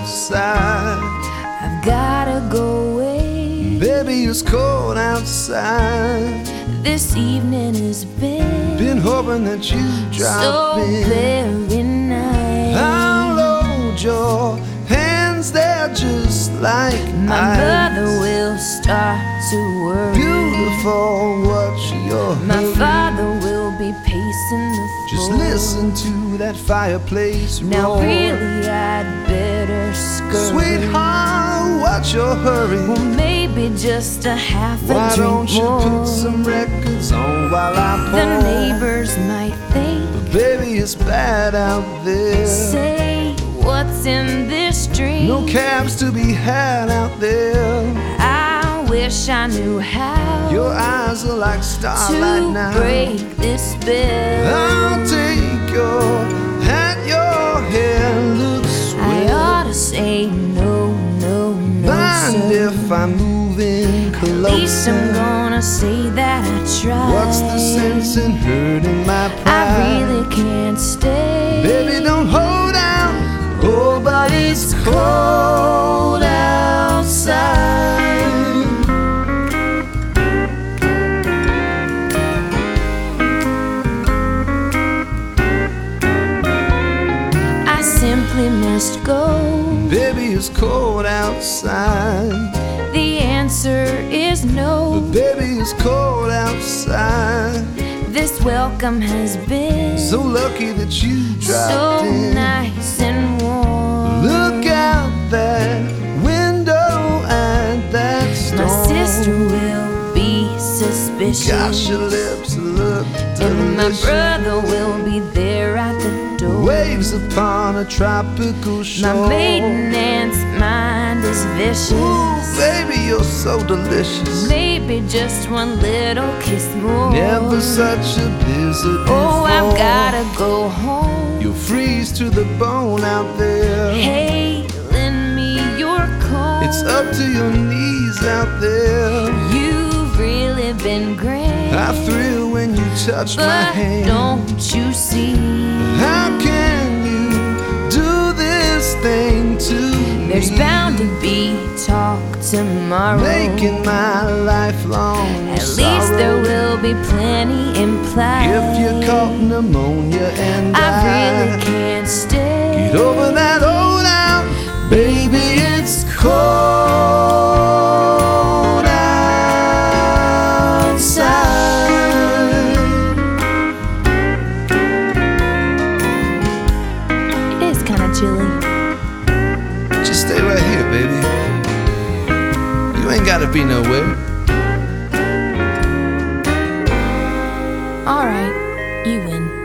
outside. I've gotta go away. Baby, it's cold outside. This evening has Been hoping that you drop so in. very nice. I'll hold your hands, they're just like My ice. mother will start to worry. Beautiful, what's your My hurry? father will be pacing the floor. Just listen to that fireplace Now roar. really I'd better scurry. Sweetheart, what's your hurry? Well, maybe just a half a Why drink don't you more. put some records on while I pour? The neighbors might think, But baby, it's bad out there. say, what's in this drink? No cabs to be had out there. I wish I knew how Your eyes are like starlight to now. break this spell. I'll take your hat, your hair looks I swell. ought to say no, no, no, Mind sir. if I'm moving closer? At least I'm gonna say that I tried. What's the sense in hurting my pride? I really can't stay. Baby, don't hold out. Oh, but it's cold outside. I simply must go. Baby, it's cold outside. The answer is no. But baby, it's cold outside. This welcome has been So lucky that you dropped so in. nice and warm. Look out that window at that storm. My sister will be suspicious. Gosh, your lips look And my delicious. brother will be there at the door. Waves upon a tropical shore. My maiden aunt's mind is vicious. Ooh, baby, you're so delicious. Maybe just one little kiss more. Never such a blizzard before. Oh, I've gotta go home. You'll freeze to the bone out there. Hey, lend me your coat. It's up to your knees out there. You've really been great. I thrill when you touch my But hand. don't you see? How can you do this thing to me? There's bound to be talk tomorrow. Making my lifelong At least there sorrow. will be plenty implied. If you caught pneumonia and I really can't stay. get over that old out, baby, it's cold outside. It is kind of chilly. Just stay right here, baby. You ain't gotta be nowhere. All right, you win.